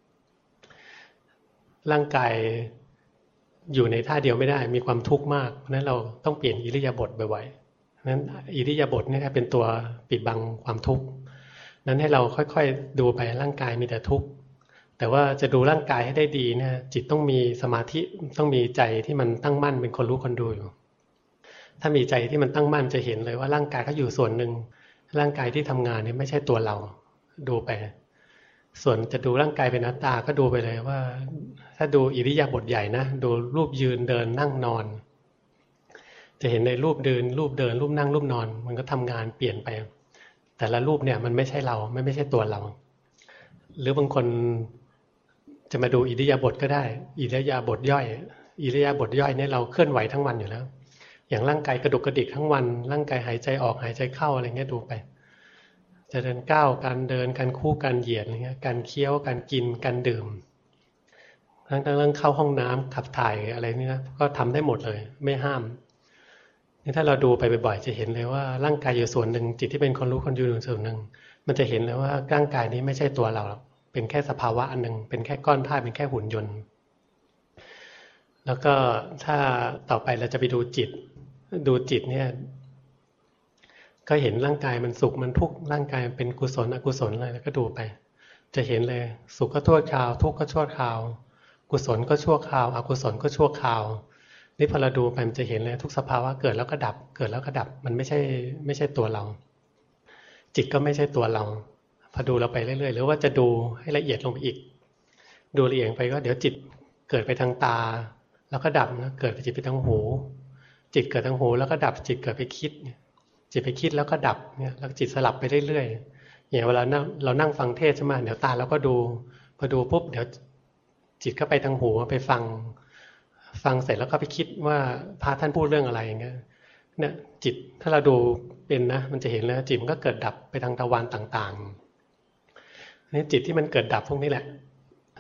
ร่างกายอยู่ในท่าเดียวไม่ได้มีความทุกข์มากเพราะนั้นเราต้องเปลี่ยนอิริยาบถบ่อยๆนั้นอิริยาบถนี่เป็นตัวปิดบังความทุกข์นั้นให้เราค่อยๆดูไปร่างกายมีแต่ทุกข์แต่ว่าจะดูร่างกายให้ได้ดีเนี่ยจิตต้องมีสมาธิต้องมีใจที่มันตั้งมั่นเป็นคนรู้คนดูอยู่ถ้ามีใจที่มันตั้งมั่นจะเห็นเลยว่าร่างกายก็อยู่ส่วนหนึ่งร่างกายที่ทำงานเนี่ยไม่ใช่ตัวเราดูไปส่วนจะดูร่างกายเป็นอนัตตาก็ดูไปเลยว่าถ้าดูอิริยาบถใหญ่นะดูรูปยืนเดินนั่งนอนจะเห็นในรูปเดินรูปนั่งรูปนอนมันก็ทำงานเปลี่ยนไปแต่ละรูปเนี่ยมันไม่ใช่เราไม่ใช่ตัวเราหรือบางคนจะมาดูอิริยาบถก็ได้อิริยาบถย่อยอิริยาบถย่อยเนี่ยเราเคลื่อนไหวทั้งวันอยู่แล้วอย่างร่างกายกระดุกกระดิกทั้งวันร่างกายหายใจออกหายใจเข้าอะไรเงี้ยดูไปจะเดินก้าวการเดินการคู่การเหยียดอะไรเงี้ยการเคี้ยวการกินการดื่มทั้งเรื่องเข้าห้องน้ำขับถ่ายอะไรนี่นะก็ทำได้หมดเลยไม่ห้ามนี่ถ้าเราดูไปบ่อยๆจะเห็นเลยว่าร่างกายอยู่ส่วนหนึ่งจิตที่เป็นคนรู้คนดูอยู่ส่วนหนึ่งมันจะเห็นเลยว่าร่างกายนี้ไม่ใช่ตัวเราเป็นแค่สภาวะอันหนึ่งเป็นแค่ก้อนธาตุเป็นแค่หุ่นยนต์แล้วก็ถ้าต่อไปเราจะไปดูจิตเนี่ยก็เห็นร่างกายมันสุขมันทุกข์ร่างกายมันเป็นกุศลอกุศลอะไรแล้วก็ดูไปจะเห็นเลยสุขก็ชั่วคราวทุกข์ก็ชั่วคราวกุศลก็ชั่วคราวอกุศลก็ชั่วคราวนี่พอเราดูไปมันจะเห็นเลยทุกสภาวะเกิดแล้วก็ดับเกิดแล้วก็ดับมันไม่ใช่ตัวเราจิตก็ไม่ใช่ตัวเราพอดูเราไปเรื่อยๆหรือว่าจะดูให้ละเอียดลงไปอีกดูละเอียดไปก็เดี๋ยวจิตเกิดไปทางตาแล้วก็ดับนะเกิดไปจิตไปทางหูจิตเกิดทางหูแล้วก็ดับจิตเกิดไปคิดจิตไปคิดแล้วก็ดับเนี่ยแล้วจิตสลับไปเรื่อยๆอย่างเวลาเรานั่งฟังเทศใช่ไหมเดี๋ยวตาเราก็ดูพอดูปุ๊บเดี๋ยวจิตก็ไปทางหูไปฟังเสร็จแล้วก็ไปคิดว่าพระท่านพูดเรื่องอะไรอย่างเงี้ยเนี่ยจิตถ้าเราดูเป็นนะมันจะเห็นเลยจิตมันก็เกิดดับไปทางทวารต่างๆนี่จิตที่มันเกิดดับพวกนี้แหละ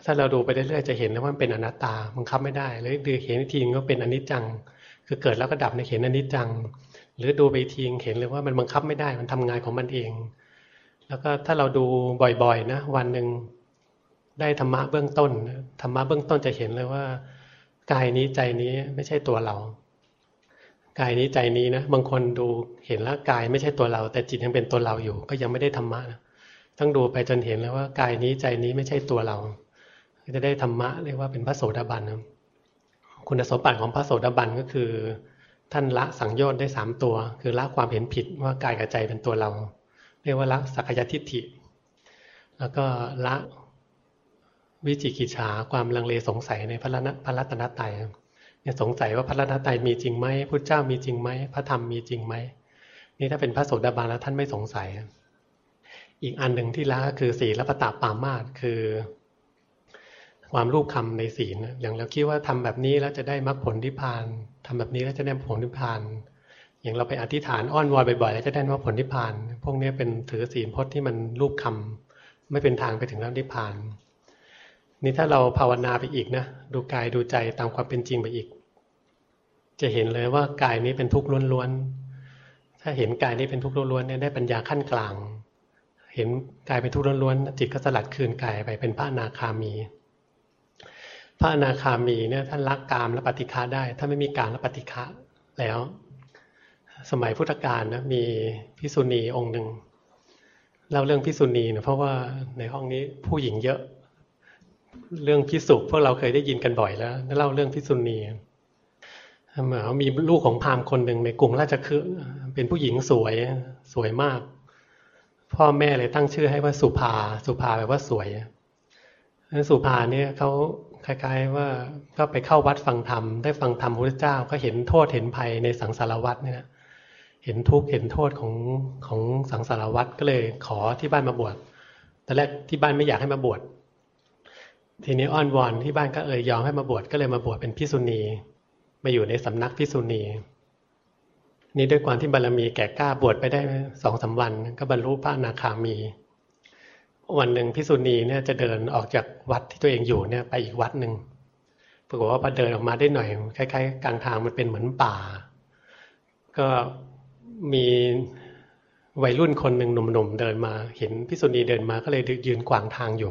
ถ้าเราดูไปเรื่อยๆจะเห็นแล้วว่ามันเป็นอนัตตาบังคับไม่ได้หรือดูเห็นอีกทีก็เป็นอนิจจังคือเกิดแล้วก็ดับในเห็นอนิจจังหรือดูไปทีเห็นเลยว่ามันบังคับไม่ได้มันทำงานของมันเองแล้วก็ถ้าเราดูบ่อยๆนะวันหนึ่งได้ธรรมะเบื้องต้นธรรมะเบื้องต้นจะเห็นเลยว่ากายนี้ใจนี้ไม่ใช่ตัวเรากายนี้ใจนี้นะบางคนดูเห็นแล้วกายไม่ใช่ตัวเราแต่จิตยังเป็นตัวเราอยู่ก็ยังไม่ได้ธรรมะนะต้องดูไปจนเห็นแล้วว่ากายนี้ใจนี้ไม่ใช่ตัวเราจะได้ธรรมะเรียกว่าเป็นพระโสดาบันนะคุณสมบัติของพระโสดาบันก็คือท่านละสังโยชน์ได้3ตัวคือละความเห็นผิดว่ากายกับใจเป็นตัวเราเรียกว่าละสักกายทิฏฐิแล้วก็ละวิจิกิจฉาความลังเลสงสัยในพระรัตนตรัยเนี่ยสงสัยว่าพระรัตนตรัยมีจริงไหมพุทธเจ้ามีจริงไหมพระธรรมมีจริงไหมนี่ถ้าเป็นพระโสดาบันแล้วท่านไม่สงสัยอีกอันหนึ่งที่ละก็คือศีลปตปามาสคือความรูปคำในศีลอย่างเราคิดว่าทำแบบนี้แล้วจะได้มรรคผลนิพพานทำแบบนี้แล้วจะได้ผลนิพพานอย่างเราไปอธิษฐานอ้อนวอนบ่อยๆแล้วจะได้มรรคผลนิพพานพวกนี้เป็นถือศีลพจน์ที่มันรูปคำไม่เป็นทางไปถึงนิพพานนี่ถ้าเราภาวนาไปอีกนะดูกายดูใจตามความเป็นจริงไปอีกจะเห็นเลยว่ากายนี้เป็นทุกข์ล้วนๆถ้าเห็นกายนี้เป็นทุกข์ล้วนๆเนี่ยได้ปัญญาขั้นกลางเห็นกายเป็นทุกข์ล้วนๆจิตก็สลัดคืนกายไปเป็นพระอนาคามีพระอนาคามีเนี่ยท่านละกามและปฏิฆะได้ถ้าไม่มีกามและปฏิฆะแล้วสมัยพุทธกาลนะมีภิกษุณีองค์หนึ่งเล่าเรื่องภิกษุณีนะเพราะว่าในห้องนี้ผู้หญิงเยอะเรื่องภิกษุพวกเราเคยได้ยินกันบ่อยแล้วเล่าเรื่องภิกษุณีเหมือนมีลูกของพราหมณ์คนหนึ่งในกรุงราชคฤห์เป็นผู้หญิงสวยมากพ่อแม่เลยตั้งชื่อให้ว่าสุภาแปลว่าสวยสุภาเนี่ยเขาคล้ายๆว่าก็ไปเข้าวัดฟังธรรมได้ฟังธรรมพระพุทธเจ้าก็เห็นโทษเห็นภัยในสังสารวัฏเนี่ยเห็นทุกข์เห็นโทษของสังสารวัฏก็เลยขอที่บ้านมาบวชตอนแรกที่บ้านไม่อยากให้มาบวชทีนี้อ้อนวอนที่บ้านก็ยอมให้มาบวชก็เลยมาบวชเป็นภิกษุณีมาอยู่ในสำนักภิกษุณีนี่ด้วยความที่บารมีแก่กล้าบวชไปได้ 2-3 วันก็บรรลุพระอนาคามีวันหนึ่งภิกษุณีเนี่ยจะเดินออกจากวัดที่ตัวเองอยู่เนี่ยไปอีกวัดหนึ่งปรากฏว่าพอเดินออกมาได้หน่อยคล้ายๆกลางทางมันเป็นเหมือนป่าก็มีวัยรุ่นคนหนึ่งหนุ่มๆเดินมาเห็นภิกษุณีเดินมาก็เลยยืนขวางทางอยู่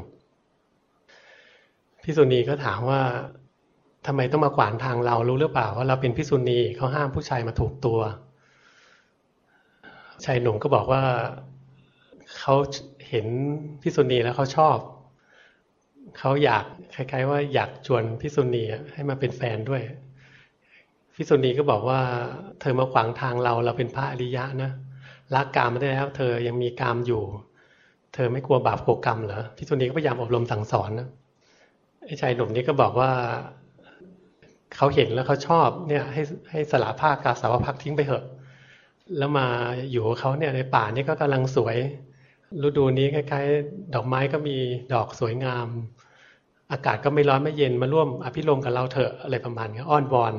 ภิกษุณีก็ถามว่าทำไมต้องมาขวางทางเรารู้หรือเปล่าว่าเราเป็นภิกษุณีเขาห้ามผู้ชายมาถูกตัวชายหนุ่มก็บอกว่าเขาเห็นภิกษุณีแล้วเขาชอบเขาอยากคล้ายๆว่าอยากชวนภิกษุณีให้มาเป็นแฟนด้วยภิกษุณีก็บอกว่าเธอมาขวางทางเราเป็นพระอริยะนะละกามไม่ได้แล้วเธอยังมีกามอยู่เธอไม่กลัวบาปกลัวกรรมเหรอภิกษุณีก็พยายามอบรมสั่งสอนนะไอ้ชายหนุ่มนี้ก็บอกว่าเขาเห็นแล้วเขาชอบเนี่ยให้สละผ้ากาสาวพักทิ้งไปเถอะแล้วมาอยู่กับเขาเนี่ยในป่านี่ก็กำลังสวยฤดูนี้คล้ายๆดอกไม้ก็มีดอกสวยงามอากาศก็ไม่ร้อนไม่เย็นมาร่วมอภิรมย์กับเราเถอะอะไรประมาณนี้อ้อนวอน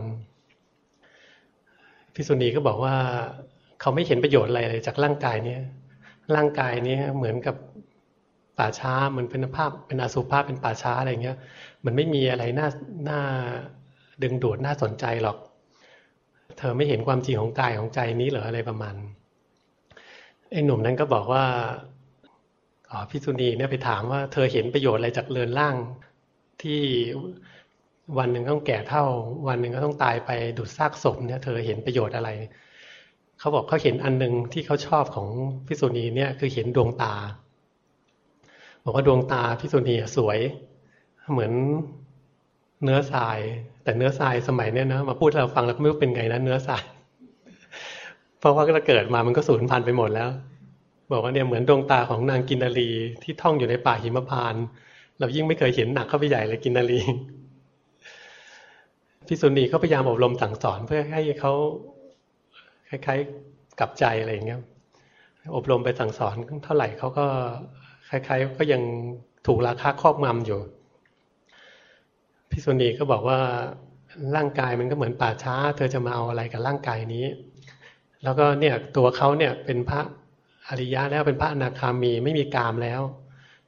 ภิกษุณีก็บอกว่าเขาไม่เห็นประโยชน์อะไรเลยจากร่างกายนี้ร่างกายนี้เหมือนกับป่าช้าเหมือนเป็นภาพเป็นอสุภะเป็นป่าช้าอะไรเงี้ยมันไม่มีอะไรน่าดึงดูดน่าสนใจหรอกเธอไม่เห็นความจริงของกายของใจนี้เหรออะไรประมาณไอ้หนุ่มนั้นก็บอกว่าภิกษุณีเนี่ยไปถามว่าเธอเห็นประโยชน์อะไรจากเรือนร่างที่วันหนึ่งต้องแก่เท่าวันหนึ่งก็ต้องตายไปดูดซากศพเนี่ยเธอเห็นประโยชน์อะไรเขาบอกเขาเห็นอันนึงที่เขาชอบของภิกษุณีเนี่ยคือเห็นดวงตาบอกว่าดวงตาภิกษุณีสวยเหมือนเนื้อทรายแต่เนื้อทรายสมัยเนี้ยนะมาพูดเราฟังแล้วก็ไม่รู้เป็นไงนะเนื้อทรายเพราะว่าถ้าเกิดมามันก็สูญพันธุ์ไปหมดแล้วบอกว่าเนี่ยเหมือนดวงตาของนางกินนารีที่ท่องอยู่ในป่าหิมพานต์เรายิ่งไม่เคยเห็นหนักเข้าไปใหญ่เลยกินนารีภิกษุณีเขาพยายามอบรมสั่งสอนเพื่อให้เขาคล้ายๆกลับใจอะไรอย่างเงี้ยอบรมไปสั่งสอนเท่าไหร่เขาก็คล้ายๆก็ยังถูกราคะครอบงำอยู่ภิกษุณีก็บอกว่าร่างกายมันก็เหมือนป่าช้าเธอจะมาเอาอะไรกับร่างกายนี้แล้วก็เนี่ยตัวเขาเนี่ยเป็นพระอริยะแล้วเป็นพระอนาคามีไม่มีกามแล้ว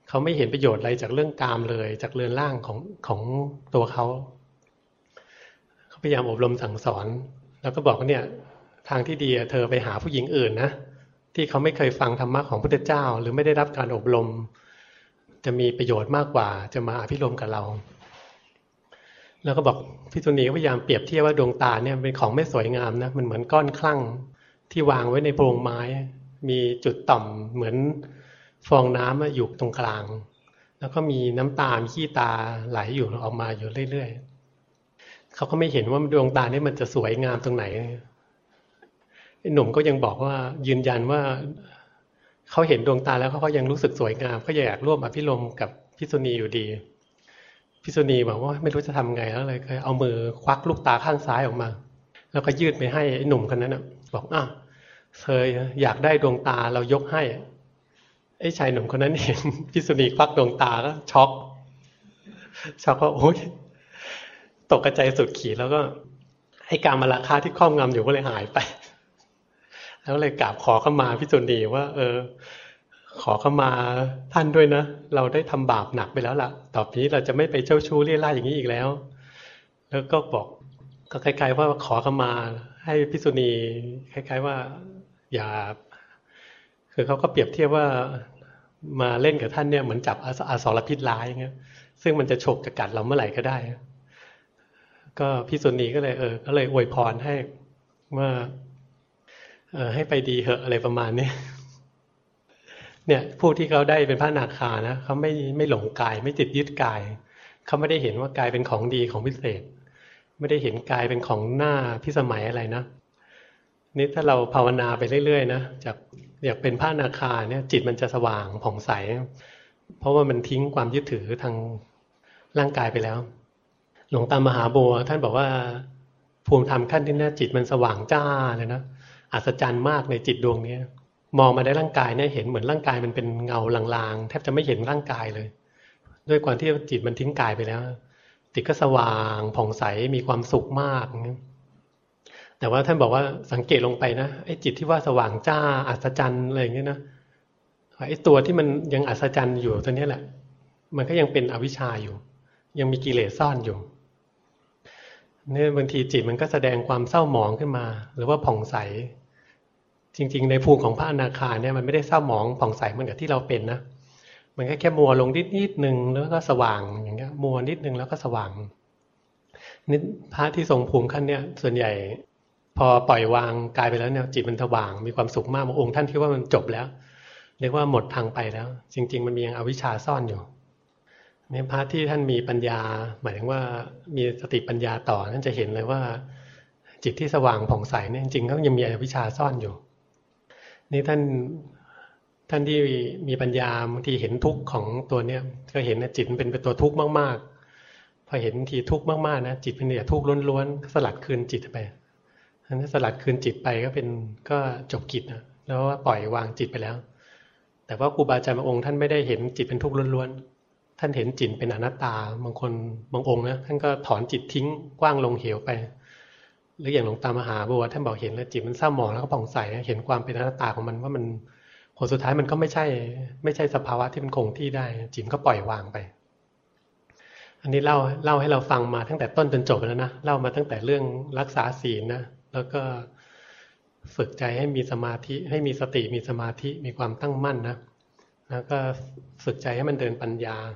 เขาไม่เห็นประโยชน์อะไรจากเรื่องกามเลยจากเรือนร่างของตัวเขาพยายามอบรมสั่งสอนแล้วก็บอกว่าเนี่ยทางที่ดีเธอไปหาผู้หญิงอื่นนะที่เขาไม่เคยฟังธรรมะของพุทธเจ้าหรือไม่ได้รับการอบรมจะมีประโยชน์มากกว่าจะมาอภิรมย์กับเราแล้วก็บอกภิกษุณีก็พยายามเปรียบเทียบว่าดวงตาเนี่ยเป็นของไม่สวยงามนะมันเหมือนก้อนคลั่งที่วางไว้ในโพรงไม้มีจุดต่ำเหมือนฟองน้ำอยู่ตรงกลางแล้วก็มีน้ำตามีขี้ตาไหลอยู่ออกมาอยู่เรื่อยๆเขาก็ไม่เห็นว่าดวงตานี่มันจะสวยงามตรงไหนหนุ่มก็ยังบอกว่ายืนยันว่าเขาเห็นดวงตาแล้วเขาก็ยังรู้สึกสวยงามก็อยากร่วมอภิรมย์กับภิกษุณีอยู่ดีภิกษุณีบอกว่าไม่รู้จะทำไงแล้วเลยเอามือควักลูกตาข้างซ้ายออกมาแล้วก็ยื่นไปให้ไอ้หนุ่มคนนั้นบอกเธออยากได้ดวงตาเรายกให้ไอ้ชายหนุ่มคนนั้นเห็นภิกษุณีควักดวงตาก็ช็อกก็โอ๊ยตกกระจายสุดขีดแล้วก็ให้กามราคะที่ครอบงำอยู่ก็เลยหายไปแล้วเลยกราบขอเข้ามาภิกษุณีว่าขอเข้ามาท่านด้วยนะเราได้ทำบาปหนักไปแล้วล่ะต่อไปนี้เราจะไม่ไปเจ้าชู้เรี่ยร่ายอย่างนี้อีกแล้วแล้วก็บอกก็คล้ายๆว่าขอเข้ามาให้ภิกษุณีคล้ายๆว่าอย่าคือเขาก็เปรียบเทียบว่ามาเล่นกับท่านเนี่ยเหมือนจับอสรพิษร้ายอย่างเงี้ยซึ่งมันจะฉกจะกัดเราเมื่อไหร่ก็ได้ก็ภิกษุณีก็เลยก็เลยอวยพรให้ว่าให้ไปดีเหอะอะไรประมาณนี้เนี่ยผู้ที่เขาได้เป็นพระอนาคานะเขาไม่หลงกายไม่ติดยึดกายเขาไม่ได้เห็นว่ากายเป็นของดีของพิเศษไม่ได้เห็นกายเป็นของหน้าพิสมัยอะไรนะนี่ถ้าเราภาวนาไปเรื่อยๆนะจากอยากเป็นพระอนาคาเนี่ยจิตมันจะสว่างผ่องใสเพราะว่ามันทิ้งความยึดถือทางร่างกายไปแล้วหลวงตามหาบัวท่านบอกว่าภูมิธรรมขั้นที่น่าจิตมันสว่างจ้าเลยนะอัศจรรย์มากในจิตดวงนี้มองมาได้ร่างกายเนี่ยเห็นเหมือนร่างกายมันเป็นเงาลางๆแทบจะไม่เห็นร่างกายเลยด้วยความที่จิตมันทิ้งกายไปแล้วจิตก็สว่างผ่องใสมีความสุขมากแต่ว่าท่านบอกว่าสังเกตลงไปนะไอ้จิตที่ว่าสว่างจ้าอัศจรรย์อะไรอย่างเงี้ยนะไอ้ตัวที่มันยังอัศจรรย์อยู่ตัวนี้แหละมันก็ยังเป็นอวิชชาอยู่ยังมีกิเลสซ่อนอยู่เนี่ยบางทีจิตมันก็แสดงความเศร้าหมองขึ้นมาหรือว่าผ่องใสจริงๆในภูมิของพระอนาคาเนี่ยมันไม่ได้เศร้าหมองผ่องใสเหมือนกับที่เราเป็นนะมันแค่มัวลงนิดนึงแล้วก็สว่างอย่างเงี้ยมัวนิดนึงแล้วก็สว่างนี่พระที่ทรงภูมิขั้นเนี่ยส่วนใหญ่พอปล่อยวางกายไปแล้วเนี่ยจิตมันสว่างมีความสุขมากบางองค์ท่านคิดว่ามันจบแล้วเรียกว่าหมดทางไปแล้วจริงๆมันมียังอวิชชาซ่อนอยู่นี่พระที่ท่านมีปัญญาหมายถึงว่ามีสติปัญญาต่อท่านจะเห็นเลยว่าจิตที่สว่างผ่องใสเนี่ยจริงๆก็ยังมีอวิชชาซ่อนอยู่นี่ท่านที่มีปัญญาบางทีเห็นทุกข์ของตัวเนี้ยก็เห็นนะจิตมันเป็นตัวทุกข์มากๆพอเห็นทีทุกข์มากๆนะจิตเป็นแต่ทุกข์ล้วนๆสลัดคืนจิตไปอันนี้สลัดคืนจิตไปก็จบกิจนะแล้วว่าปล่อยวางจิตไปแล้วแต่ว่าครูบาอาจารย์บางองค์ท่านไม่ได้เห็นจิตเป็นทุกข์ล้วนๆท่านเห็นจิตเป็นอนัตตาบางองค์นะท่านก็ถอนจิตทิ้งกว้างลงเหวไปหรืออย่างหลวงตามหาบัวท่านบอกเห็นแล้วจิตมันเศร้าหมองแล้วก็ผ่องใสเห็นความเป็นอนัตตาของมันว่ามันผลสุดท้ายมันก็ไม่ใช่สภาวะที่มันคงที่ได้จิตก็ปล่อยวางไปอันนี้เล่าให้เราฟังมาตั้งแต่ต้นจนจบแล้วนะเล่ามาตั้งแต่เรื่องรักษาศีลนะแล้วก็ฝึกใจให้มีสมาธิให้มีสติมีสมาธิมีความตั้งมั่นนะแล้วก็ฝึกใจให้มันเดินปัญญา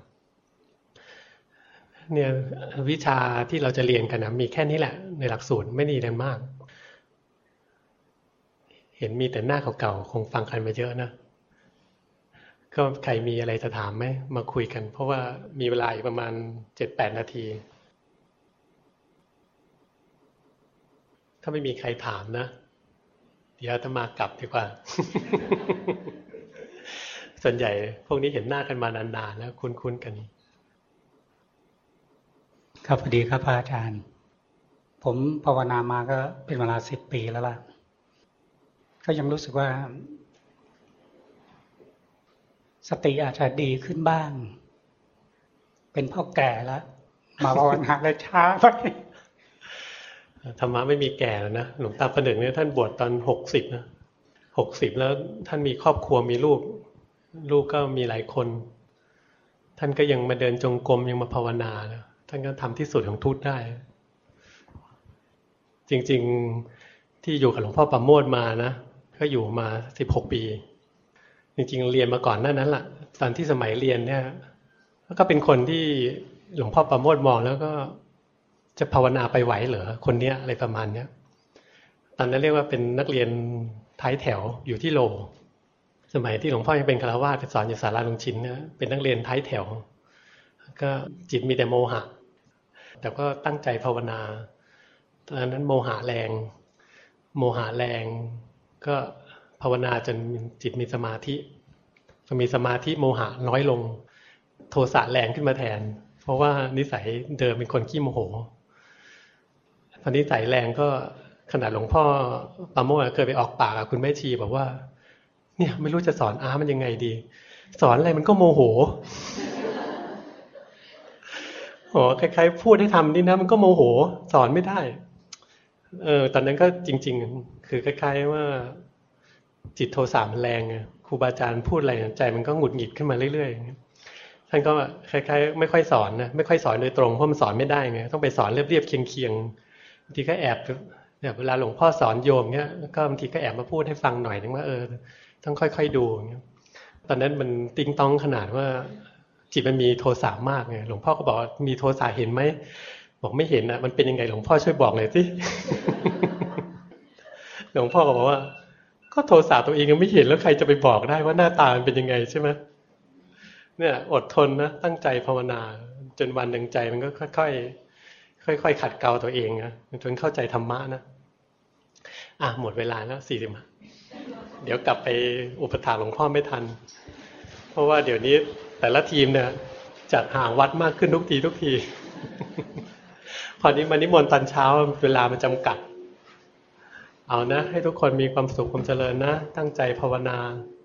เนี่ยวิชาที่เราจะเรียนกันนะมีแค่นี้แหละในหลักสูตรไม่ดีกันมากเห็นมีแต่หน้าเก่าๆคงฟังกันมาเยอะนะก็ใครมีอะไรจะถามไหมมาคุยกันเพราะว่ามีเวลาอีกประมาณ 7-8 นาทีถ้าไม่มีใครถามนะเดี๋ยวจะมากลับดีกว่า ส่วนใหญ่พวกนี้เห็นหน้ากันมานานๆแล้วคุ้นๆกันครับสวัสดีครับอาจารย์ผมภาวนามาก็เป็นเวลา10 ปีแล้วล่ะก็ยังรู้สึกว่าสติอาจจะดีขึ้นบ้างเป็นพ่อแก่แล้วมาภาวนาได้ช้าไปธรรมะไม่มีแก่แล้วนะหลวงตาประหนึ่งเนี่ยท่านบวชตอน60นะ60แล้วท่านมีครอบครัวมีลูกก็มีหลายคนท่านก็ยังมาเดินจงกรมยังมาภาวนาแล้วท่านก็ทำที่สุดของทุตได้จริงๆที่อยู่กับหลวงพ่อประโมทมานะก็อยู่มา16 ปีจริงๆเรียนมาก่อนหน้านั้นแหละตอนที่สมัยเรียนเนี่ยก็เป็นคนที่หลวงพ่อประโมทมองแล้วก็จะภาวนาไปไหวเหรอคนเนี้ยอะไรประมาณเนี้ยตอนนั้นเรียกว่าเป็นนักเรียนท้ายแถวอยู่ที่โลสมัยที่หลวงพ่อยังเป็นฆราวาสสอนอยู่ศาลาลุงชินเนี่ยเป็นนักเรียนท้ายแถวก็จิตมีแต่โมหะแต่ก็ตั้งใจภาวนาตอนนั้นโมหะแรงก็ภาวนาจนจิตมีสมาธิมีสมาธิโมหะน้อยลงโทสะแรงขึ้นมาแทนเพราะว่านิสัยเดิมเป็นคนขี้โมโหพอนิสัยแรงก็ขนาดหลวงพ่อปาโมทเคยไปออกปากกับคุณแม่ชีบอกว่าเนี่ยไม่รู้จะสอนมันยังไงดีสอนอะไรมันก็โมโหคล้ายๆพูดให้ทำนี่นะมันก็โมโหสอนไม่ได้ตอนนั้นก็จริงๆคือคล้ายๆว่าจิตโทสะมันแรงไงครูบาอาจารย์พูดอะไรใจมันก็หงุดหงิดขึ้นมาเรื่อยๆท่านก็คล้ายๆไม่ค่อยสอนนะไม่ค่อยสอนโดยตรงเพราะมันสอนไม่ได้ไงต้องไปสอนเรียบๆเคียงๆบางทีก็แอบเนี่ยเวลาหลวงพ่อสอนโยมเนี่ยก็บางทีก็แอบมาพูดให้ฟังหน่อยนึงว่าต้องค่อยๆดูอย่างเงี้ยตอนนั้นมันติ้งต้องขนาดว่าจิตมันมีโทสะมากไงหลวงพ่อก็บอกมีโทสะเห็นไหมบอกไม่เห็นอ่ะมันเป็นยังไงหลวงพ่อช่วยบอกหน่อยสิ หลวงพ่อก็บอกว่าก็โทสะตัวเองยังไม่เห็นแล้วใครจะไปบอกได้ว่าหน้าตามันเป็นยังไงใช่ไหมเนี่ยอดทนนะตั้งใจภาวนาจนวันหนึ่งใจมันก็ค่อยๆขัดเกลาตัวเองนะจนเข้าใจธรรมะนะหมดเวลาแล้ว40เดี๋ยวกลับไปอุปถากหลวงพ่อไม่ทันเพราะว่าเดี๋ยวนี้แต่ละทีมเนี่ยจัดห่างวัดมากขึ้นทุกที พอนี้มานิมนต์ตอนเช้าเวลามันจำกัดเอานะให้ทุกคนมีความสุขความเจริญนะตั้งใจภาวนา